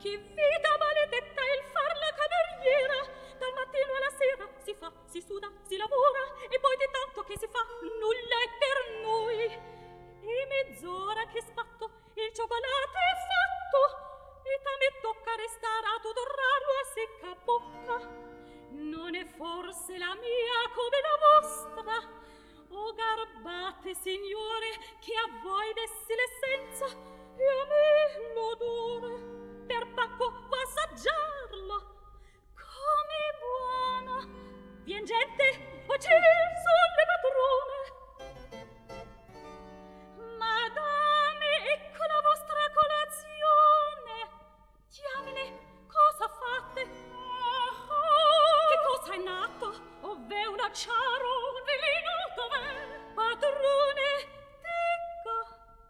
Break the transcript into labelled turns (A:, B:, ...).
A: Che vita maledetta il far la cameriera! Dal mattino alla sera si fa, si suda, si lavora, e poi di tanto che si fa nulla è per noi. E mezz'ora che sbatto, il cioccolato è fatto, e a me tocca restare a tutto raro a secca bocca. Non è forse la mia come la vostra? O garbate, signore, che a voi dessi le